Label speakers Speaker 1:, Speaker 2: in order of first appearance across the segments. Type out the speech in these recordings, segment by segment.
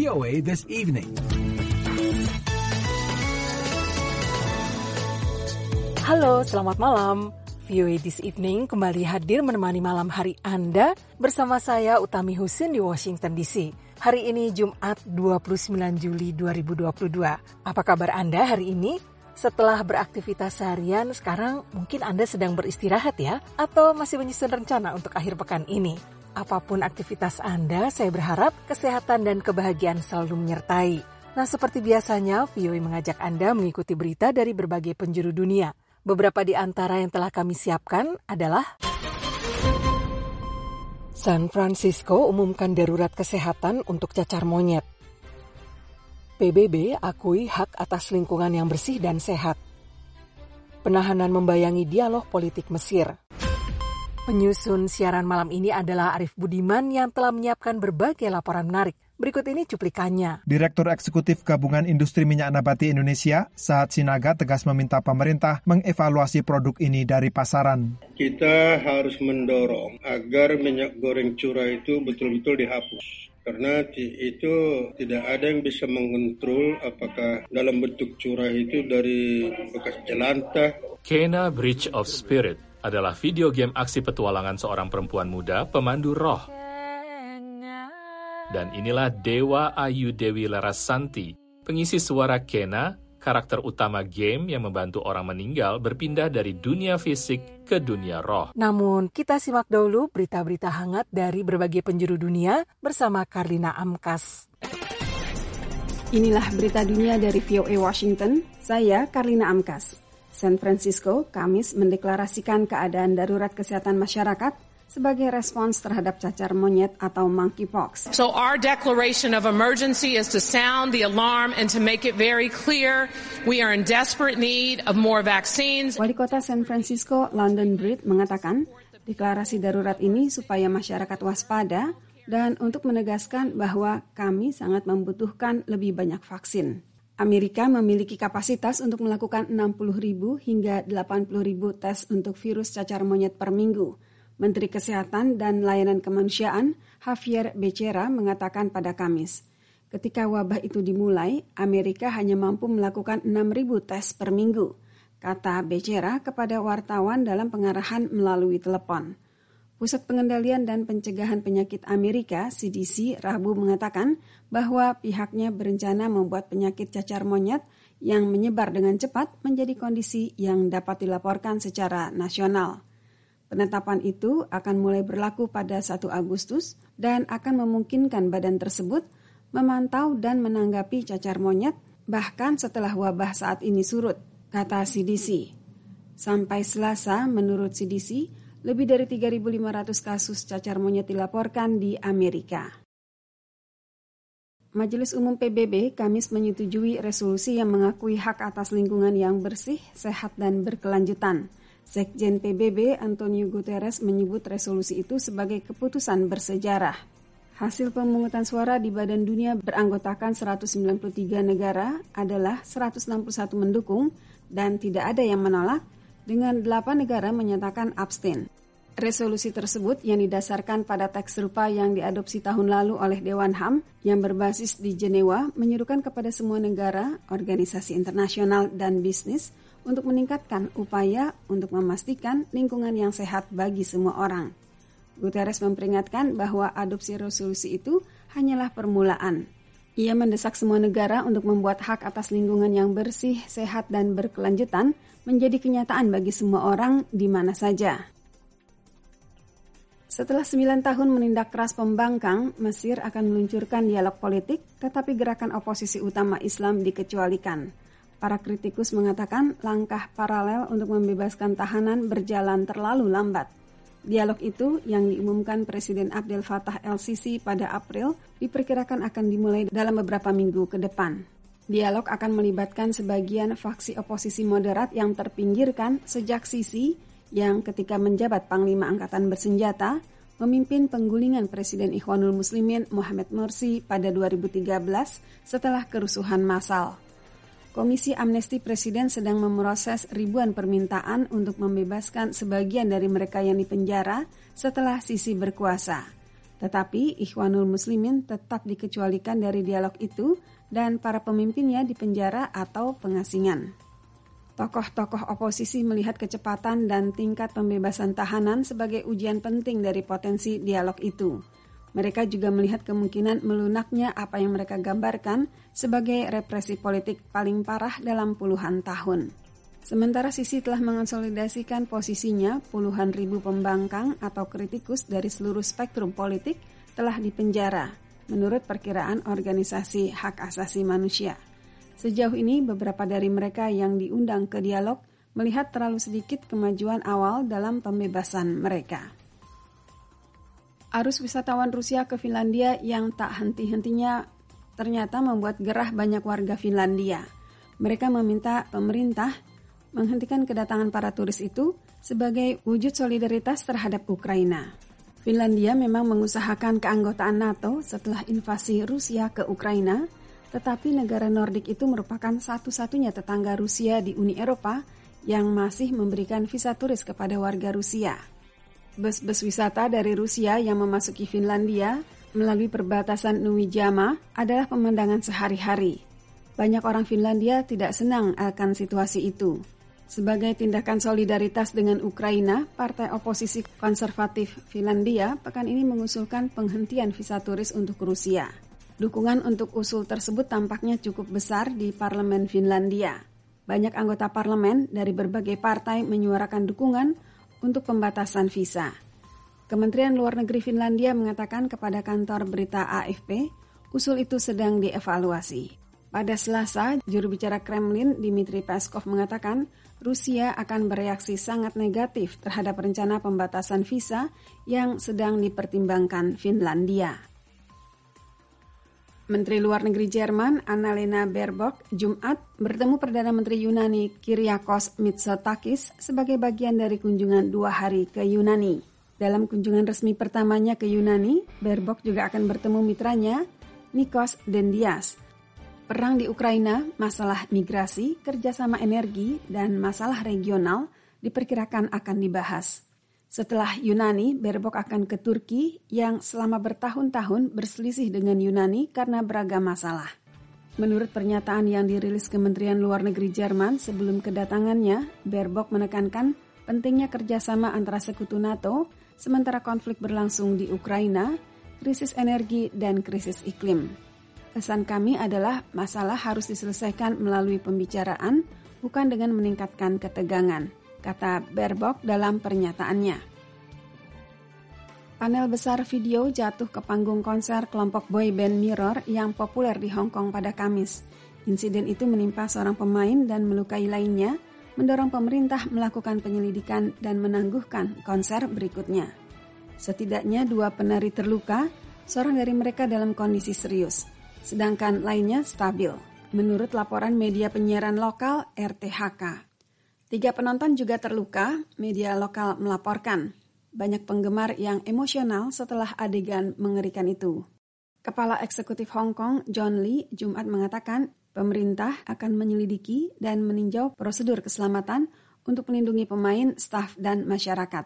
Speaker 1: VOA This Evening.
Speaker 2: Halo, selamat malam. VOA This Evening kembali hadir menemani malam hari Anda bersama saya Utami Husin di Washington DC. Hari ini Jumat 29 Juli 2022. Apa kabar Anda hari ini? Setelah beraktivitas seharian, sekarang mungkin Anda sedang beristirahat ya? Atau masih menyusun rencana untuk akhir pekan ini? Apapun aktivitas Anda, saya berharap kesehatan dan kebahagiaan selalu menyertai. Nah, seperti biasanya, VOA mengajak Anda mengikuti berita dari berbagai penjuru dunia. Beberapa di antara yang telah kami siapkan adalah San Francisco umumkan darurat kesehatan untuk cacar monyet. PBB akui hak atas lingkungan yang bersih dan sehat. Penahanan membayangi dialog politik Mesir. Penyusun siaran malam ini adalah Arif Budiman yang telah menyiapkan berbagai laporan menarik. Berikut ini cuplikannya.
Speaker 3: Direktur Eksekutif Gabungan Industri Minyak Nabati Indonesia, Saad Sinaga, tegas meminta pemerintah mengevaluasi produk ini dari pasaran.
Speaker 4: Kita harus mendorong agar minyak goreng curah itu betul-betul dihapus. Karena itu tidak ada yang bisa mengontrol apakah dalam bentuk curah itu dari bekas jelantah.
Speaker 5: Kena Bridge of Spirit adalah video game aksi petualangan seorang perempuan muda pemandu roh. Dan inilah Dewa Ayu Dewi Larasanti, pengisi suara Kena, karakter utama game yang membantu orang meninggal berpindah dari dunia fisik ke dunia roh.
Speaker 2: Namun, kita simak dahulu berita-berita hangat dari berbagai penjuru dunia bersama Karlina Amkas.
Speaker 6: Inilah berita dunia dari VOA Washington, saya Karlina Amkas. San Francisco, Kamis mendeklarasikan keadaan darurat kesehatan masyarakat sebagai respons terhadap cacar monyet atau monkeypox.
Speaker 7: So our declaration of emergency is to sound the alarm and to make it very clear we are in desperate need of more vaccines.
Speaker 6: Wali Kota San Francisco, London Breed, mengatakan deklarasi darurat ini supaya masyarakat waspada dan untuk menegaskan bahwa kami sangat membutuhkan lebih banyak vaksin. Amerika memiliki kapasitas untuk melakukan 60.000 hingga 80.000 tes untuk virus cacar monyet per minggu. Menteri Kesehatan dan Layanan Kemanusiaan Javier Becerra mengatakan pada Kamis, ketika wabah itu dimulai, Amerika hanya mampu melakukan 6.000 tes per minggu, kata Becerra kepada wartawan dalam pengarahan melalui telepon. Pusat Pengendalian dan Pencegahan Penyakit Amerika, CDC, Rabu mengatakan bahwa pihaknya berencana membuat penyakit cacar monyet yang menyebar dengan cepat menjadi kondisi yang dapat dilaporkan secara nasional. Penetapan itu akan mulai berlaku pada 1 Agustus dan akan memungkinkan badan tersebut memantau dan menanggapi cacar monyet bahkan setelah wabah saat ini surut, kata CDC. Sampai Selasa, menurut CDC, lebih dari 3.500 kasus cacar monyet dilaporkan di Amerika. Majelis Umum PBB Kamis menyetujui resolusi yang mengakui hak atas lingkungan yang bersih, sehat, dan berkelanjutan. Sekjen PBB Antonio Guterres menyebut resolusi itu sebagai keputusan bersejarah. Hasil pemungutan suara di Badan Dunia beranggotakan 193 negara adalah 161 mendukung dan tidak ada yang menolak, dengan 8 negara menyatakan abstain. Resolusi tersebut yang didasarkan pada teks serupa yang diadopsi tahun lalu oleh Dewan HAM yang berbasis di Jenewa menyerukan kepada semua negara, organisasi internasional, dan bisnis untuk meningkatkan upaya untuk memastikan lingkungan yang sehat bagi semua orang. Guterres memperingatkan bahwa adopsi resolusi itu hanyalah permulaan. Ia mendesak semua negara untuk membuat hak atas lingkungan yang bersih, sehat, dan berkelanjutan menjadi kenyataan bagi semua orang di mana saja. Setelah 9 tahun menindak keras pembangkang, Mesir akan meluncurkan dialog politik, tetapi gerakan oposisi utama Islam dikecualikan. Para kritikus mengatakan langkah paralel untuk membebaskan tahanan berjalan terlalu lambat. Dialog itu yang diumumkan Presiden Abdel Fattah el-Sisi pada April diperkirakan akan dimulai dalam beberapa minggu ke depan. Dialog akan melibatkan sebagian faksi oposisi moderat yang terpinggirkan sejak Sisi yang ketika menjabat Panglima Angkatan Bersenjata memimpin penggulingan Presiden Ikhwanul Muslimin Mohamed Morsi pada 2013 setelah kerusuhan massal. Komisi Amnesti Presiden sedang memproses ribuan permintaan untuk membebaskan sebagian dari mereka yang dipenjara setelah Sisi berkuasa. Tetapi Ikhwanul Muslimin tetap dikecualikan dari dialog itu dan para pemimpinnya dipenjara atau pengasingan. Tokoh-tokoh oposisi melihat kecepatan dan tingkat pembebasan tahanan sebagai ujian penting dari potensi dialog itu. Mereka juga melihat kemungkinan melunaknya apa yang mereka gambarkan sebagai represi politik paling parah dalam puluhan tahun. Sementara Sisi telah mengonsolidasikan posisinya, puluhan ribu pembangkang atau kritikus dari seluruh spektrum politik telah dipenjara, menurut perkiraan organisasi hak asasi manusia. Sejauh ini, beberapa dari mereka yang diundang ke dialog melihat terlalu sedikit kemajuan awal dalam pembebasan mereka. Arus wisatawan Rusia ke Finlandia yang tak henti-hentinya ternyata membuat gerah banyak warga Finlandia. Mereka meminta pemerintah menghentikan kedatangan para turis itu sebagai wujud solidaritas terhadap Ukraina. Finlandia memang mengusahakan keanggotaan NATO setelah invasi Rusia ke Ukraina, tetapi negara Nordik itu merupakan satu-satunya tetangga Rusia di Uni Eropa yang masih memberikan visa turis kepada warga Rusia. Bus-bus wisata dari Rusia yang memasuki Finlandia melalui perbatasan Nuijama adalah pemandangan sehari-hari. Banyak orang Finlandia tidak senang akan situasi itu. Sebagai tindakan solidaritas dengan Ukraina, Partai Oposisi Konservatif Finlandia pekan ini mengusulkan penghentian visa turis untuk Rusia. Dukungan untuk usul tersebut tampaknya cukup besar di Parlemen Finlandia. Banyak anggota parlemen dari berbagai partai menyuarakan dukungan untuk pembatasan visa. Kementerian Luar Negeri Finlandia mengatakan kepada kantor berita AFP, usul itu sedang dievaluasi. Pada Selasa, juru bicara Kremlin Dmitry Peskov mengatakan Rusia akan bereaksi sangat negatif terhadap rencana pembatasan visa yang sedang dipertimbangkan Finlandia. Menteri Luar Negeri Jerman Annalena Baerbock Jumat bertemu Perdana Menteri Yunani Kyriakos Mitsotakis sebagai bagian dari kunjungan 2 hari ke Yunani. Dalam kunjungan resmi pertamanya ke Yunani, Baerbock juga akan bertemu mitranya Nikos Dendias. Perang di Ukraina, masalah migrasi, kerjasama energi, dan masalah regional diperkirakan akan dibahas. Setelah Yunani, Baerbock akan ke Turki yang selama bertahun-tahun berselisih dengan Yunani karena beragam masalah. Menurut pernyataan yang dirilis Kementerian Luar Negeri Jerman sebelum kedatangannya, Baerbock menekankan pentingnya kerjasama antara sekutu NATO sementara konflik berlangsung di Ukraina, krisis energi, dan krisis iklim. Pesan kami adalah masalah harus diselesaikan melalui pembicaraan, bukan dengan meningkatkan ketegangan, kata Baerbock dalam pernyataannya. Panel besar video jatuh ke panggung konser kelompok boyband Mirror yang populer di Hong Kong pada Kamis. Insiden itu menimpa seorang pemain dan melukai lainnya, mendorong pemerintah melakukan penyelidikan dan menangguhkan konser berikutnya. Setidaknya 2 penari terluka, seorang dari mereka dalam kondisi serius, sedangkan lainnya stabil, menurut laporan media penyiaran lokal RTHK. 3 penonton juga terluka, media lokal melaporkan. Banyak penggemar yang emosional setelah adegan mengerikan itu. Kepala Eksekutif Hong Kong, John Lee, Jumat mengatakan pemerintah akan menyelidiki dan meninjau prosedur keselamatan untuk melindungi pemain, staf, dan masyarakat.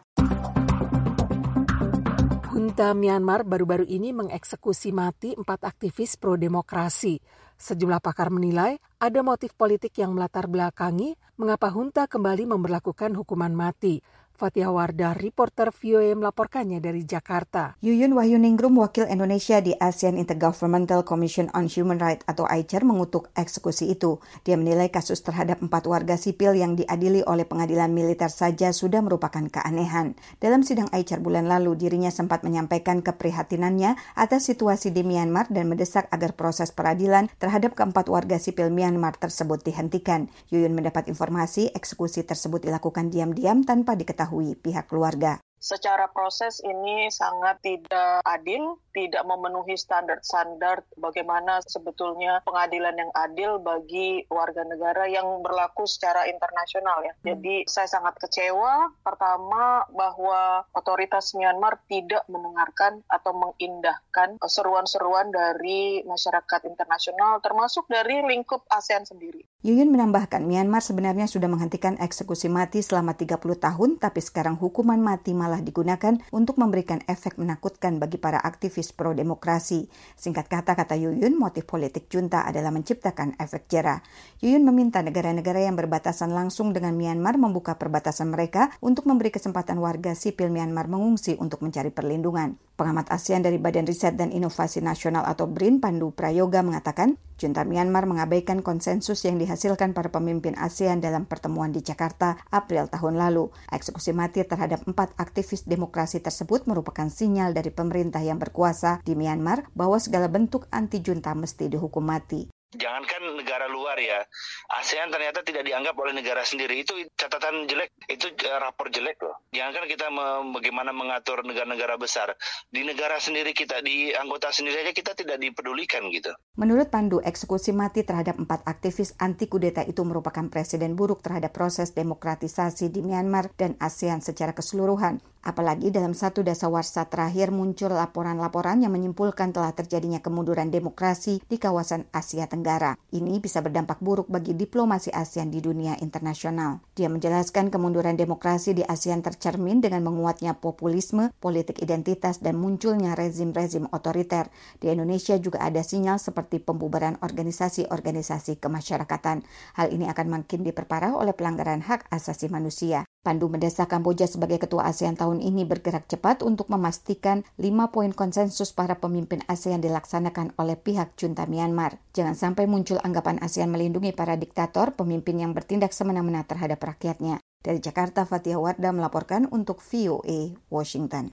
Speaker 2: Junta Myanmar baru-baru ini mengeksekusi mati 4 aktivis pro-demokrasi. Sejumlah pakar menilai ada motif politik yang melatar belakangi mengapa junta kembali memberlakukan hukuman mati. Fathia Wardah, reporter VOA melaporkannya dari Jakarta.
Speaker 1: Yuyun Wahyuningrum, wakil Indonesia di ASEAN Intergovernmental Commission on Human Rights atau AICHR mengutuk eksekusi itu. Dia menilai kasus terhadap 4 warga sipil yang diadili oleh pengadilan militer saja sudah merupakan keanehan. Dalam sidang AICHR bulan lalu, dirinya sempat menyampaikan keprihatinannya atas situasi di Myanmar dan mendesak agar proses peradilan terhadap keempat warga sipil Myanmar tersebut dihentikan. Yuyun mendapat informasi eksekusi tersebut dilakukan diam-diam tanpa diketahui pihak keluarga.
Speaker 8: Secara proses ini sangat tidak adil, tidak memenuhi standar-standar bagaimana sebetulnya pengadilan yang adil bagi warga negara yang berlaku secara internasional ya. Jadi saya sangat kecewa pertama bahwa otoritas Myanmar tidak mendengarkan atau mengindahkan seruan-seruan dari masyarakat internasional termasuk dari lingkup ASEAN sendiri.
Speaker 1: Yuyun menambahkan Myanmar sebenarnya sudah menghentikan eksekusi mati selama 30 tahun tapi sekarang hukuman mati malah malah digunakan untuk memberikan efek menakutkan bagi para aktivis pro-demokrasi. Singkat kata Yuyun, motif politik junta adalah menciptakan efek jera. Yuyun meminta negara-negara yang berbatasan langsung dengan Myanmar membuka perbatasan mereka untuk memberi kesempatan warga sipil Myanmar mengungsi untuk mencari perlindungan. Pengamat ASEAN dari Badan Riset dan Inovasi Nasional atau BRIN, Pandu Prayoga, mengatakan junta Myanmar mengabaikan konsensus yang dihasilkan para pemimpin ASEAN dalam pertemuan di Jakarta April tahun lalu. Eksekusi mati terhadap 4 aktivis demokrasi tersebut merupakan sinyal dari pemerintah yang berkuasa di Myanmar bahwa segala bentuk anti-junta mesti dihukum mati.
Speaker 9: Jangankan negara luar ya, ASEAN ternyata tidak dianggap oleh negara sendiri. Itu catatan jelek, itu rapor jelek loh. Jangankan kita bagaimana mengatur negara-negara besar. Di negara sendiri kita, di anggota sendiri aja kita tidak dipedulikan gitu.
Speaker 1: Menurut Pandu, eksekusi mati terhadap 4 aktivis anti kudeta itu merupakan presiden buruk terhadap proses demokratisasi di Myanmar dan ASEAN secara keseluruhan. Apalagi dalam satu dasawarsa terakhir muncul laporan-laporan yang menyimpulkan telah terjadinya kemunduran demokrasi di kawasan Asia Tenggara. Ini bisa berdampak buruk bagi diplomasi ASEAN di dunia internasional. Dia menjelaskan kemunduran demokrasi di ASEAN tercermin dengan menguatnya populisme, politik identitas, dan munculnya rezim-rezim otoriter. Di Indonesia juga ada sinyal seperti pembubaran organisasi-organisasi kemasyarakatan. Hal ini akan makin diperparah oleh pelanggaran hak asasi manusia. Pandu mendesak Kamboja sebagai ketua ASEAN tahun ini bergerak cepat untuk memastikan 5 poin konsensus para pemimpin ASEAN dilaksanakan oleh pihak junta Myanmar. Jangan sampai muncul anggapan ASEAN melindungi para diktator, pemimpin yang bertindak semena-mena terhadap rakyatnya. Dari Jakarta, Fathia Wardah melaporkan untuk VOA Washington.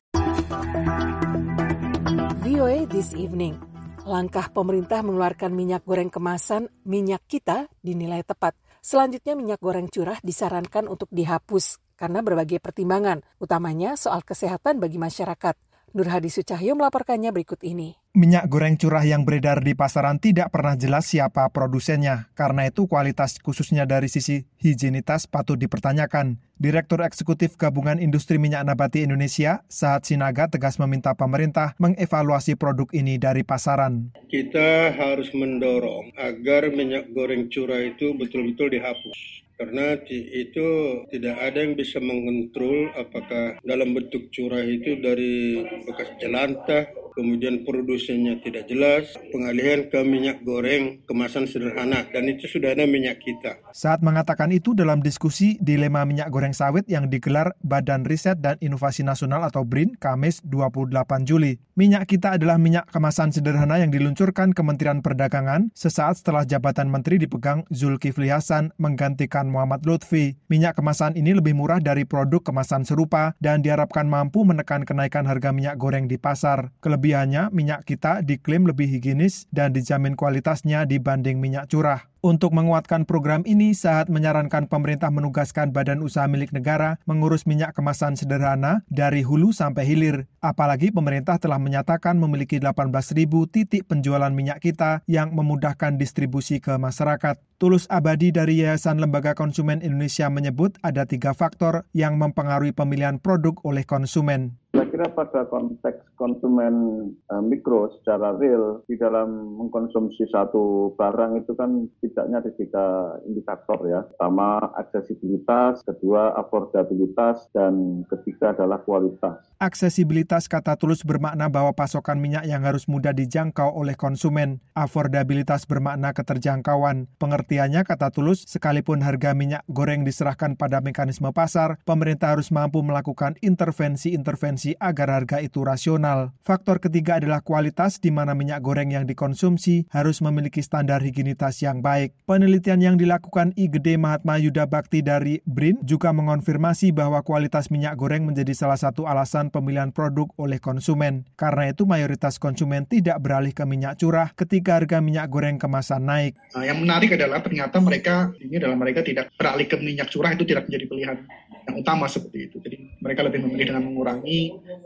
Speaker 2: VOA This Evening. Langkah pemerintah mengeluarkan minyak goreng kemasan minyak kita dinilai tepat. Selanjutnya minyak goreng curah disarankan untuk dihapus karena berbagai pertimbangan, utamanya soal kesehatan bagi masyarakat. Nur Hadi Sucahyo melaporkannya berikut ini.
Speaker 3: Minyak goreng curah yang beredar di pasaran tidak pernah jelas siapa produsennya. Karena itu kualitas khususnya dari sisi higienitas patut dipertanyakan. Direktur Eksekutif Gabungan Industri Minyak Nabati Indonesia, Sahat Sinaga, tegas meminta pemerintah mengevaluasi produk ini dari pasaran.
Speaker 4: Kita harus mendorong agar minyak goreng curah itu betul-betul dihapus. Karena itu tidak ada yang bisa mengontrol apakah dalam bentuk curah itu dari bekas jelantah, kemudian produsennya tidak jelas, pengalihan ke minyak goreng kemasan sederhana, dan itu sudah ada minyak kita.
Speaker 3: Saat mengatakan itu dalam diskusi dilema minyak goreng sawit yang digelar Badan Riset dan Inovasi Nasional atau BRIN Kamis 28 Juli. Minyak kita adalah minyak kemasan sederhana yang diluncurkan Kementerian Perdagangan sesaat setelah jabatan menteri dipegang Zulkifli Hasan menggantikan Muhammad Lutfi. Minyak kemasan ini lebih murah dari produk kemasan serupa dan diharapkan mampu menekan kenaikan harga minyak goreng di pasar. Kelebihannya, minyak kita diklaim lebih higienis dan dijamin kualitasnya dibanding minyak curah. Untuk menguatkan program ini, Sahat menyarankan pemerintah menugaskan badan usaha milik negara mengurus minyak kemasan sederhana dari hulu sampai hilir. Apalagi pemerintah telah menyatakan memiliki 18.000 titik penjualan minyak kita yang memudahkan distribusi ke masyarakat. Tulus Abadi dari Yayasan Lembaga Konsumen Indonesia menyebut ada 3 faktor yang mempengaruhi pemilihan produk oleh konsumen.
Speaker 10: Saya kira pada konteks konsumen mikro secara real di dalam mengkonsumsi satu barang itu kan tidaknya ada 3 indikator ya. Pertama aksesibilitas, kedua affordabilitas, dan ketiga adalah kualitas.
Speaker 3: Aksesibilitas kata Tulus bermakna bahwa pasokan minyak yang harus mudah dijangkau oleh konsumen. Affordabilitas bermakna keterjangkauan. Pengertiannya kata Tulus, sekalipun harga minyak goreng diserahkan pada mekanisme pasar, pemerintah harus mampu melakukan intervensi agar harga itu rasional. Faktor ketiga adalah kualitas, di mana minyak goreng yang dikonsumsi harus memiliki standar higienitas yang baik. Penelitian yang dilakukan I Gede Mahatma Yuda Bakti dari BRIN juga mengonfirmasi bahwa kualitas minyak goreng menjadi salah satu alasan pemilihan produk oleh konsumen. Karena itu mayoritas konsumen tidak beralih ke minyak curah ketika harga minyak goreng kemasan naik.
Speaker 11: Yang menarik adalah ternyata mereka tidak beralih ke minyak curah, itu tidak menjadi pilihan yang utama seperti itu. Jadi mereka lebih memilih dengan mengurangi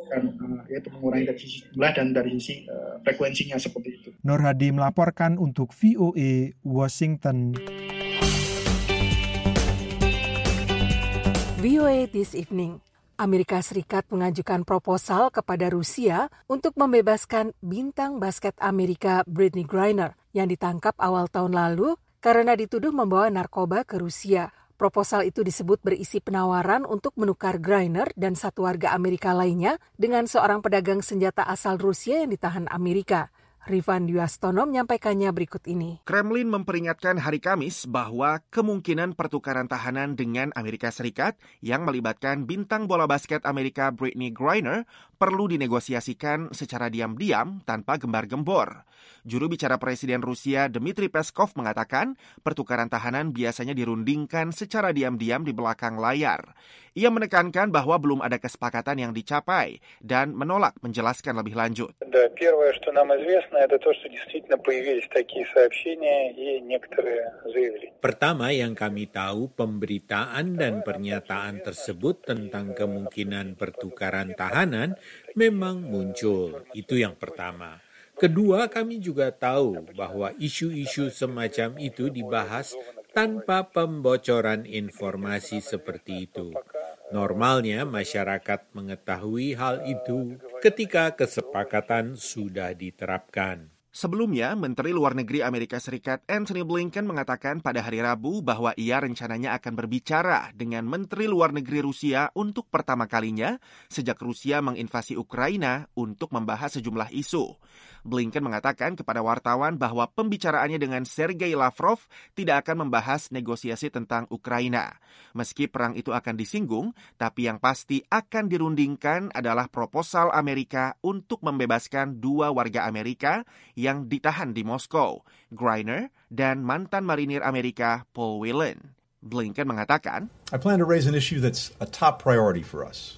Speaker 11: dari sisi jumlah dan dari sisi frekuensinya seperti itu.
Speaker 3: Nur Hadi melaporkan untuk VOA Washington.
Speaker 2: VOA This Evening. Amerika Serikat mengajukan proposal kepada Rusia untuk membebaskan bintang basket Amerika Brittney Griner yang ditangkap awal tahun lalu karena dituduh membawa narkoba ke Rusia. Proposal itu disebut berisi penawaran untuk menukar Greiner dan satu warga Amerika lainnya dengan seorang pedagang senjata asal Rusia yang ditahan Amerika. Rifan Dwiastono menyampaikannya berikut ini.
Speaker 12: Kremlin memperingatkan hari Kamis bahwa kemungkinan pertukaran tahanan dengan Amerika Serikat yang melibatkan bintang bola basket Amerika Brittney Griner perlu dinegosiasikan secara diam-diam tanpa gembar-gembor. Juru bicara Presiden Rusia Dmitry Peskov mengatakan pertukaran tahanan biasanya dirundingkan secara diam-diam di belakang layar. Ia menekankan bahwa belum ada kesepakatan yang dicapai dan menolak menjelaskan lebih lanjut.
Speaker 13: Pertama yang kami tahu, pemberitaan dan pernyataan tersebut tentang kemungkinan pertukaran tahanan memang muncul. Itu yang pertama. Kedua, kami juga tahu bahwa isu-isu semacam itu dibahas tanpa pembocoran informasi seperti itu. Normalnya masyarakat mengetahui hal itu ketika kesepakatan sudah diterapkan.
Speaker 12: Sebelumnya, Menteri Luar Negeri Amerika Serikat Antony Blinken mengatakan pada hari Rabu bahwa ia rencananya akan berbicara dengan Menteri Luar Negeri Rusia untuk pertama kalinya sejak Rusia menginvasi Ukraina untuk membahas sejumlah isu. Blinken mengatakan kepada wartawan bahwa pembicaraannya dengan Sergei Lavrov tidak akan membahas negosiasi tentang Ukraina. Meski perang itu akan disinggung, tapi yang pasti akan dirundingkan adalah proposal Amerika untuk membebaskan 2 warga Amerika yang ditahan di Moskow, Griner dan mantan marinir Amerika Paul Whelan. Blinken mengatakan,
Speaker 14: I plan to raise an issue that's a top priority for us.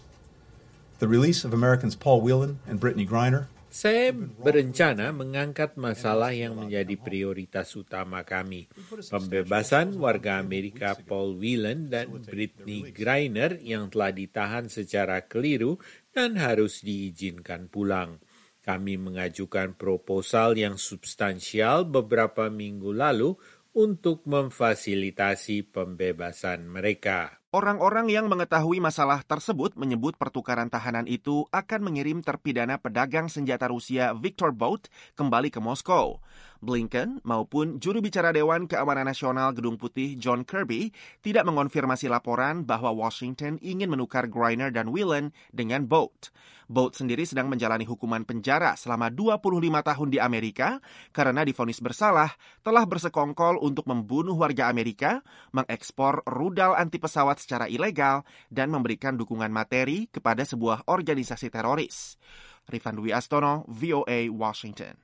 Speaker 14: The release of Americans Paul Whelan and Brittney Griner.
Speaker 13: Saya berencana mengangkat masalah yang menjadi prioritas utama kami. Pembebasan warga Amerika Paul Whelan dan Brittney Griner yang telah ditahan secara keliru dan harus diizinkan pulang. Kami mengajukan proposal yang substansial beberapa minggu lalu untuk memfasilitasi pembebasan mereka.
Speaker 12: Orang-orang yang mengetahui masalah tersebut menyebut pertukaran tahanan itu akan mengirim terpidana pedagang senjata Rusia Viktor Bout kembali ke Moskow. Blinken maupun juru bicara Dewan Keamanan Nasional Gedung Putih John Kirby tidak mengonfirmasi laporan bahwa Washington ingin menukar Griner dan Whelan dengan Bout. Bout sendiri sedang menjalani hukuman penjara selama 25 tahun di Amerika karena divonis bersalah telah bersekongkol untuk membunuh warga Amerika, mengekspor rudal anti pesawat secara ilegal, dan memberikan dukungan materi kepada sebuah organisasi teroris. Rifan Dwiastono, VOA, Washington.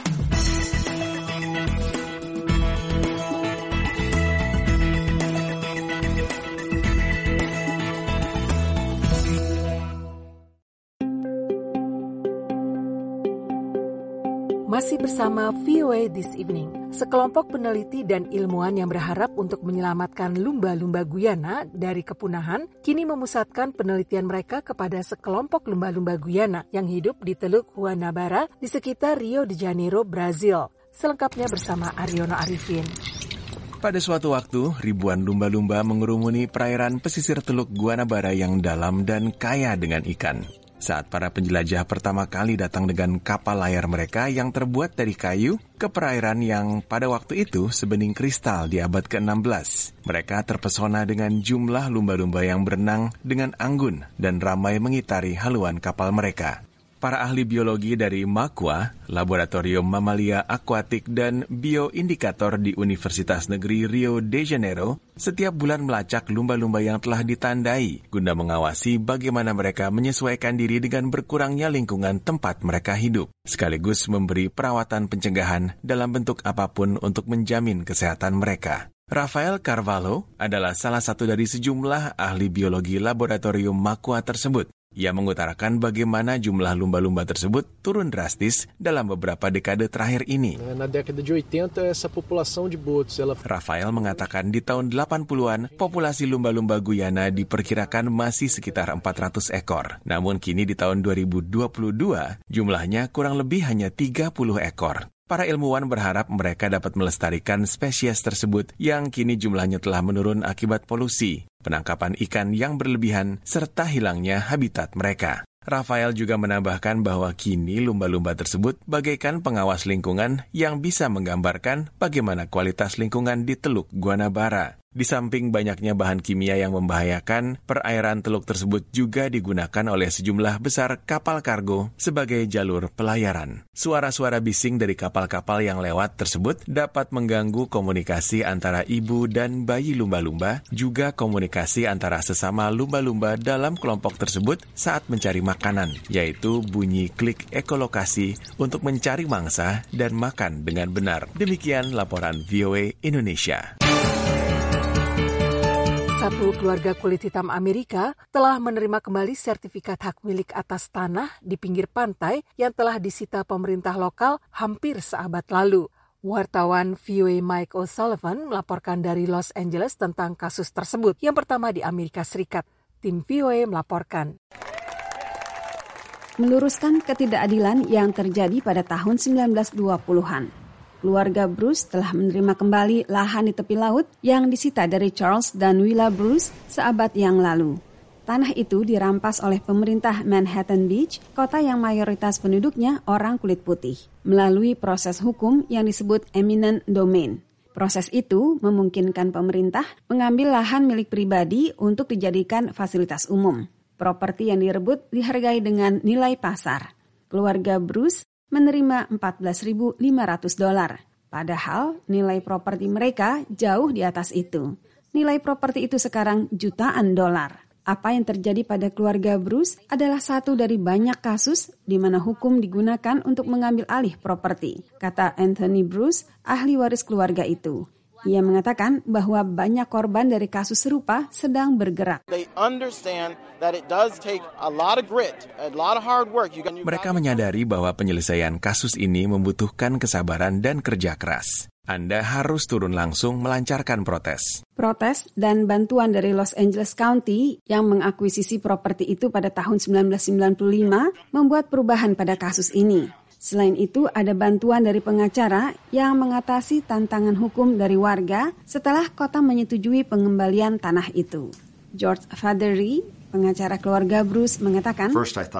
Speaker 2: Masih bersama VOA This Evening, sekelompok peneliti dan ilmuwan yang berharap untuk menyelamatkan lumba-lumba Guyana dari kepunahan, kini memusatkan penelitian mereka kepada sekelompok lumba-lumba Guyana yang hidup di Teluk Guanabara di sekitar Rio de Janeiro, Brazil. Selengkapnya bersama Aryono Arifin.
Speaker 15: Pada suatu waktu, ribuan lumba-lumba mengerumuni perairan pesisir Teluk Guanabara yang dalam dan kaya dengan ikan. Saat para penjelajah pertama kali datang dengan kapal layar mereka yang terbuat dari kayu ke perairan yang pada waktu itu sebening kristal di abad ke-16. Mereka terpesona dengan jumlah lumba-lumba yang berenang dengan anggun dan ramai mengitari haluan kapal mereka. Para ahli biologi dari MAQUA, Laboratorium Mamalia Akuatik dan Bioindikator di Universitas Negeri Rio de Janeiro, setiap bulan melacak lumba-lumba yang telah ditandai guna mengawasi bagaimana mereka menyesuaikan diri dengan berkurangnya lingkungan tempat mereka hidup, sekaligus memberi perawatan pencegahan dalam bentuk apapun untuk menjamin kesehatan mereka. Rafael Carvalho adalah salah satu dari sejumlah ahli biologi laboratorium MAQUA tersebut. Ia mengutarakan bagaimana jumlah lumba-lumba tersebut turun drastis dalam beberapa dekade terakhir ini. Rafael mengatakan di tahun 80-an, populasi lumba-lumba Guyana diperkirakan masih sekitar 400 ekor. Namun kini di tahun 2022, jumlahnya kurang lebih hanya 30 ekor. Para ilmuwan berharap mereka dapat melestarikan spesies tersebut yang kini jumlahnya telah menurun akibat polusi, penangkapan ikan yang berlebihan, serta hilangnya habitat mereka. Rafael juga menambahkan bahwa kini lumba-lumba tersebut bagaikan pengawas lingkungan yang bisa menggambarkan bagaimana kualitas lingkungan di Teluk Guanabara. Di samping banyaknya bahan kimia yang membahayakan, perairan teluk tersebut juga digunakan oleh sejumlah besar kapal kargo sebagai jalur pelayaran. Suara-suara bising dari kapal-kapal yang lewat tersebut dapat mengganggu komunikasi antara ibu dan bayi lumba-lumba, juga komunikasi antara sesama lumba-lumba dalam kelompok tersebut saat mencari makanan, yaitu bunyi klik ekolokasi untuk mencari mangsa dan makan dengan benar. Demikian laporan VOA Indonesia.
Speaker 2: Satu keluarga kulit hitam Amerika telah menerima kembali sertifikat hak milik atas tanah di pinggir pantai yang telah disita pemerintah lokal hampir seabad lalu. Wartawan VOA Mike O'Sullivan melaporkan dari Los Angeles tentang kasus tersebut yang pertama di Amerika Serikat. Tim VOA melaporkan.
Speaker 6: Meluruskan ketidakadilan yang terjadi pada tahun 1920-an. Keluarga Bruce telah menerima kembali lahan di tepi laut yang disita dari Charles dan Willa Bruce seabad yang lalu. Tanah itu dirampas oleh pemerintah Manhattan Beach, kota yang mayoritas penduduknya orang kulit putih, melalui proses hukum yang disebut eminent domain. Proses itu memungkinkan pemerintah mengambil lahan milik pribadi untuk dijadikan fasilitas umum. Properti yang direbut dihargai dengan nilai pasar. Keluarga Bruce menerima $14.500. Padahal nilai properti mereka jauh di atas itu. Nilai properti itu sekarang jutaan dolar. Apa yang terjadi pada keluarga Bruce adalah satu dari banyak kasus di mana hukum digunakan untuk mengambil alih properti, kata Anthony Bruce, ahli waris keluarga itu. Ia mengatakan bahwa banyak korban dari kasus serupa sedang bergerak.
Speaker 15: Mereka menyadari bahwa penyelesaian kasus ini membutuhkan kesabaran dan kerja keras. Anda harus turun langsung melancarkan protes.
Speaker 6: Protes dan bantuan dari Los Angeles County yang mengakuisisi properti itu pada tahun 1995 membuat perubahan pada kasus ini. Selain itu, ada bantuan dari pengacara yang mengatasi tantangan hukum dari warga setelah kota menyetujui pengembalian tanah itu. George Fadery, pengacara keluarga Bruce, mengatakan,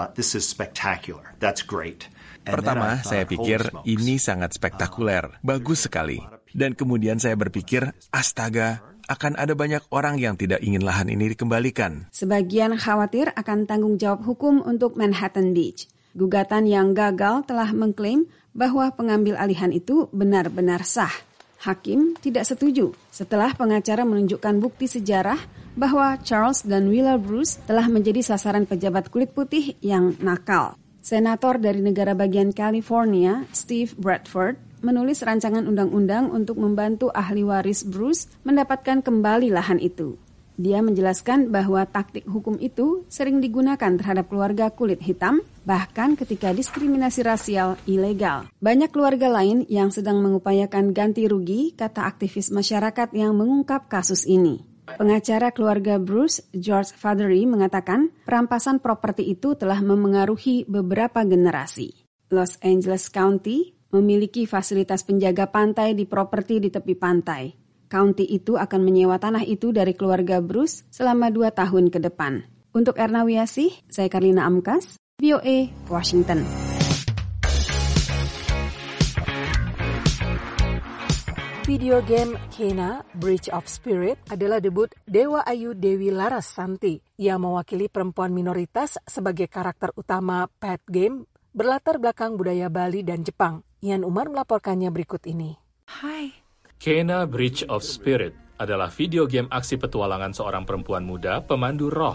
Speaker 15: Pertama, saya pikir ini sangat spektakuler, bagus sekali. Dan kemudian saya berpikir, astaga, akan ada banyak orang yang tidak ingin lahan ini dikembalikan.
Speaker 6: Sebagian khawatir akan tanggung jawab hukum untuk Manhattan Beach. Gugatan yang gagal telah mengklaim bahwa pengambil alihan itu benar-benar sah. Hakim tidak setuju setelah pengacara menunjukkan bukti sejarah bahwa Charles dan Willa Bruce telah menjadi sasaran pejabat kulit putih yang nakal. Senator dari negara bagian California, Steve Bradford, menulis rancangan undang-undang untuk membantu ahli waris Bruce mendapatkan kembali lahan itu. Dia menjelaskan bahwa taktik hukum itu sering digunakan terhadap keluarga kulit hitam, bahkan ketika diskriminasi rasial ilegal. Banyak keluarga lain yang sedang mengupayakan ganti rugi, kata aktivis masyarakat yang mengungkap kasus ini. Pengacara keluarga Bruce, George Fadery, mengatakan perampasan properti itu telah memengaruhi beberapa generasi. Los Angeles County memiliki fasilitas penjaga pantai di properti di tepi pantai. County itu akan menyewa tanah itu dari keluarga Bruce selama 2 tahun ke depan. Untuk Erna Wiasih, saya Karlina Amkas, VOA, Washington.
Speaker 2: Video game Kena, Bridge of Spirit adalah debut Dewa Ayu Dewi Larassanti. Ia mewakili perempuan minoritas sebagai karakter utama pet game berlatar belakang budaya Bali dan Jepang. Ian Umar melaporkannya berikut ini.
Speaker 16: Hai.
Speaker 5: Kena Bridge of Spirit adalah video game aksi petualangan seorang perempuan muda pemandu roh.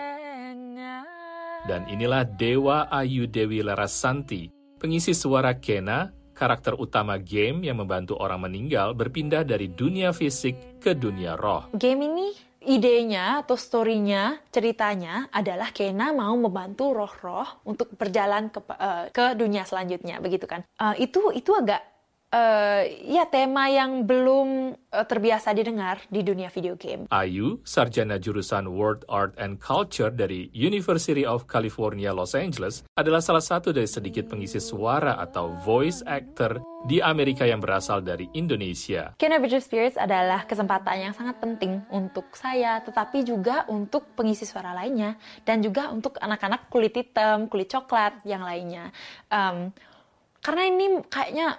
Speaker 5: Dan inilah Dewa Ayu Dewi Larassanti, pengisi suara Kena, karakter utama game yang membantu orang meninggal berpindah dari dunia fisik ke dunia roh.
Speaker 16: Game ini idenya atau story-nya, ceritanya adalah Kena mau membantu roh-roh untuk berjalan ke dunia selanjutnya, begitu kan? Itu agak tema yang belum terbiasa didengar di dunia video game.
Speaker 5: Ayu, sarjana jurusan World Art and Culture dari University of California, Los Angeles, adalah salah satu dari sedikit pengisi suara atau voice actor di Amerika yang berasal dari Indonesia.
Speaker 16: Kena Bridge of Spirits adalah kesempatan yang sangat penting untuk saya, tetapi juga untuk pengisi suara lainnya, dan juga untuk anak-anak kulit hitam, kulit coklat yang lainnya. Karena ini kayaknya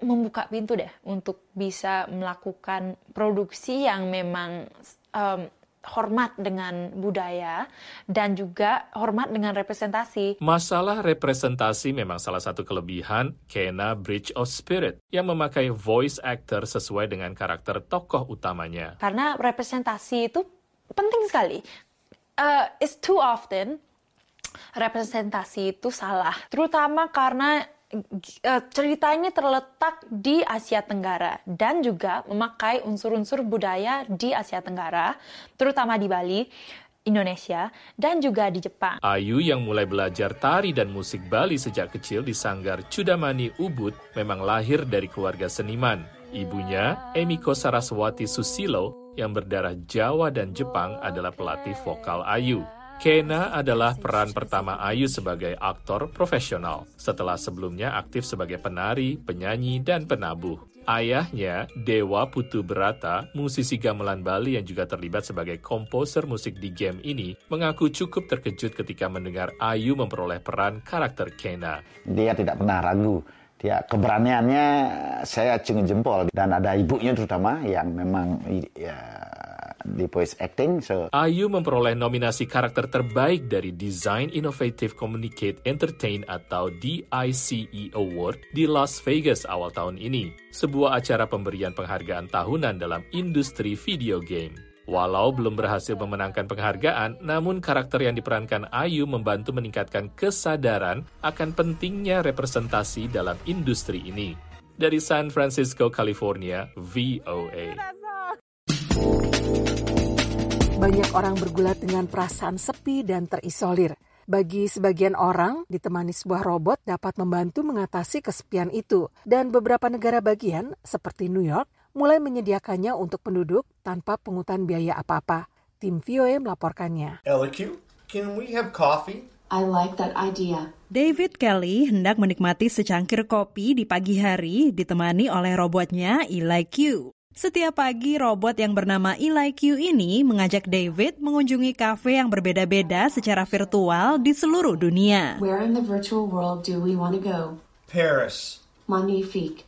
Speaker 16: membuka pintu deh untuk bisa melakukan produksi yang memang hormat dengan budaya dan juga hormat dengan representasi.
Speaker 5: Masalah representasi memang salah satu kelebihan Kena Bridge of Spirit yang memakai voice actor sesuai dengan karakter tokoh utamanya.
Speaker 16: Karena representasi itu penting sekali. It's too often representasi itu salah, terutama karena cerita ini terletak di Asia Tenggara dan juga memakai unsur-unsur budaya di Asia Tenggara, terutama di Bali, Indonesia, dan juga di Jepang.
Speaker 5: Ayu yang mulai belajar tari dan musik Bali sejak kecil di Sanggar Cudamani Ubud memang lahir dari keluarga seniman. Ibunya, Emiko Saraswati Susilo, yang berdarah Jawa dan Jepang adalah pelatih vokal Ayu. Kena adalah peran pertama Ayu sebagai aktor profesional, setelah sebelumnya aktif sebagai penari, penyanyi, dan penabuh. Ayahnya, Dewa Putu Berata, musisi gamelan Bali yang juga terlibat sebagai komposer musik di game ini, mengaku cukup terkejut ketika mendengar Ayu memperoleh peran karakter Kena.
Speaker 17: Dia tidak pernah ragu. Dia keberaniannya saya acungin jempol, dan ada ibunya terutama yang memang di voice acting.
Speaker 5: Ayu memperoleh nominasi karakter terbaik dari Design Innovative Communicate Entertain atau DICE Award di Las Vegas awal tahun ini, sebuah acara pemberian penghargaan tahunan dalam industri video game. Walau belum berhasil memenangkan penghargaan, namun karakter yang diperankan Ayu membantu meningkatkan kesadaran akan pentingnya representasi dalam industri ini. Dari San Francisco, California, VOA.
Speaker 2: Banyak orang bergulat dengan perasaan sepi dan terisolir. Bagi sebagian orang, ditemani sebuah robot dapat membantu mengatasi kesepian itu. Dan beberapa negara bagian, seperti New York, mulai menyediakannya untuk penduduk tanpa pungutan biaya apa-apa. Tim VOA melaporkannya.
Speaker 18: LQ, can we have coffee?
Speaker 19: I like that idea.
Speaker 20: David Kelly hendak menikmati secangkir kopi di pagi hari ditemani oleh robotnya Eli Q. Setiap pagi, robot yang bernama Eli Q ini mengajak David mengunjungi kafe yang berbeda-beda secara virtual di seluruh dunia.
Speaker 19: Where in the virtual world do we want to go?
Speaker 18: Paris.
Speaker 19: Magnifique.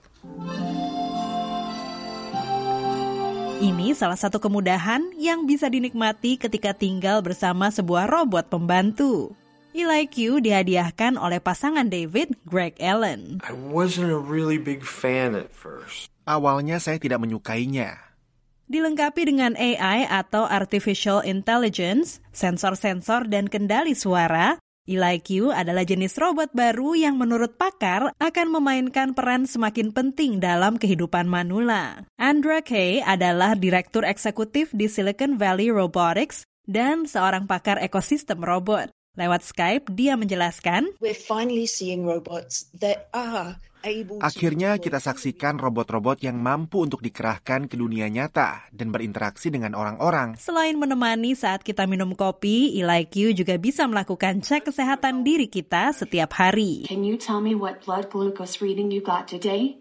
Speaker 20: Ini salah satu kemudahan yang bisa dinikmati ketika tinggal bersama sebuah robot pembantu. Eli Q dihadiahkan oleh pasangan David, Greg Allen.
Speaker 18: I wasn't a really big fan at first.
Speaker 12: Awalnya saya tidak menyukainya.
Speaker 20: Dilengkapi dengan AI atau Artificial Intelligence, sensor-sensor dan kendali suara, Eli Q adalah jenis robot baru yang menurut pakar akan memainkan peran semakin penting dalam kehidupan manula. Andra Kay adalah direktur eksekutif di Silicon Valley Robotics dan seorang pakar ekosistem robot. Lewat Skype, dia menjelaskan,
Speaker 21: We're finally seeing robots that are
Speaker 12: akhirnya kita saksikan robot-robot yang mampu untuk dikerahkan ke dunia nyata dan berinteraksi dengan orang-orang.
Speaker 20: Selain menemani saat kita minum kopi, Eli Q juga bisa melakukan cek kesehatan diri kita setiap hari.
Speaker 19: Can you tell me what blood glucose reading you got today?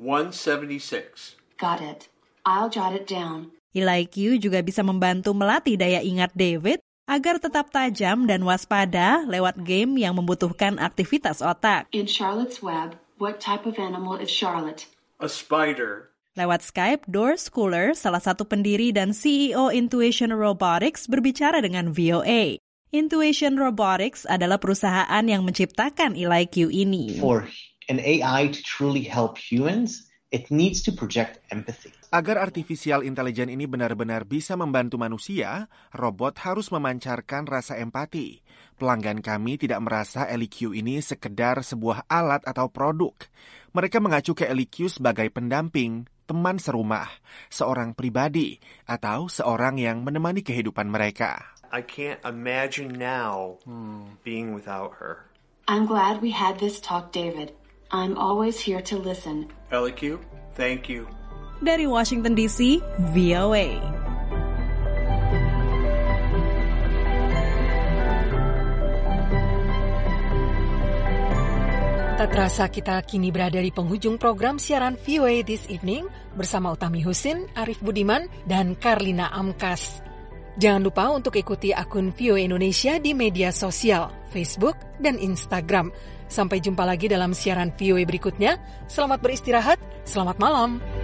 Speaker 18: 176.
Speaker 19: Got it. I'll jot it down.
Speaker 20: Eli Q juga bisa membantu melatih daya ingat David agar tetap tajam dan waspada lewat game yang membutuhkan aktivitas otak.
Speaker 19: In Charlotte's Web, what type of animal is Charlotte?
Speaker 18: A spider.
Speaker 20: Lewat Skype, Doris Schooler, salah satu pendiri dan CEO Intuition Robotics, berbicara dengan VOA. Intuition Robotics adalah perusahaan yang menciptakan Eli Q ini.
Speaker 22: For an AI to truly help humans, it needs to project empathy.
Speaker 12: Agar artificial intelligence ini benar-benar bisa membantu manusia, robot harus memancarkan rasa empati. Pelanggan kami tidak merasa Eli Q ini sekedar sebuah alat atau produk. Mereka mengacu ke Eli Q sebagai pendamping, teman serumah, seorang pribadi, atau seorang yang menemani kehidupan mereka.
Speaker 18: I can't imagine now being without her.
Speaker 19: I'm glad we had this talk, David. I'm always here to listen.
Speaker 18: Eli Q, thank you.
Speaker 20: Dari Washington DC, VOA.
Speaker 2: Tak terasa kita kini berada di penghujung program siaran VOA This Evening bersama Utami Husin, Arif Budiman, dan Karlina Amkas. Jangan lupa untuk ikuti akun VOA Indonesia di media sosial, Facebook, dan Instagram. Sampai jumpa lagi dalam siaran VOA berikutnya. Selamat beristirahat, selamat malam.